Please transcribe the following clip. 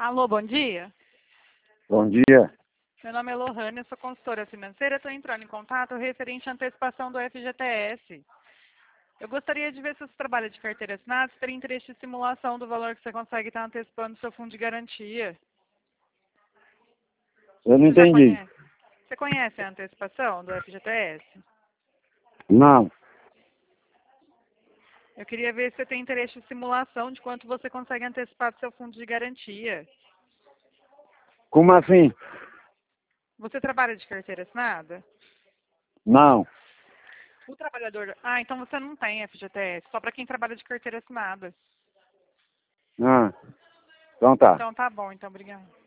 Alô, bom dia. Bom dia. Meu nome é Lohane, eu sou consultora financeira. Estou entrando em contato referente à antecipação do FGTS. Eu gostaria de ver se você trabalha de carteira assinada, se teria interesse em simulação do valor que você consegue estar antecipando do seu fundo de garantia. Eu não Você já entendi. conhece? Você conhece a antecipação do FGTS? Não. Eu queria ver se você tem interesse em simulação de quanto você consegue antecipar do seu fundo de garantia. Como assim? Você trabalha de carteira assinada? Não. O trabalhador... Ah, então você não tem FGTS, só para quem trabalha de carteira assinada. Ah, então tá. Então tá bom, então obrigada.